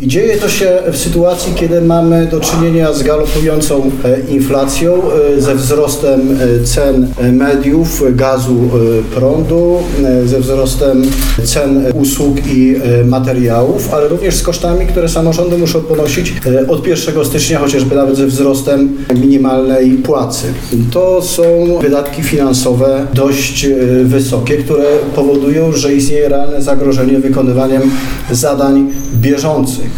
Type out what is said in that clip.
I dzieje to się w sytuacji, kiedy mamy do czynienia z galopującą inflacją, ze wzrostem cen mediów, gazu, prądu, ze wzrostem cen usług i materiałów, ale również z kosztami, które samorządy muszą ponosić od 1 stycznia, chociażby nawet ze wzrostem minimalnej płacy. To są wydatki finansowe dość wysokie, które powodują, że istnieje realne zagrożenie wykonywaniem zadań bieżących.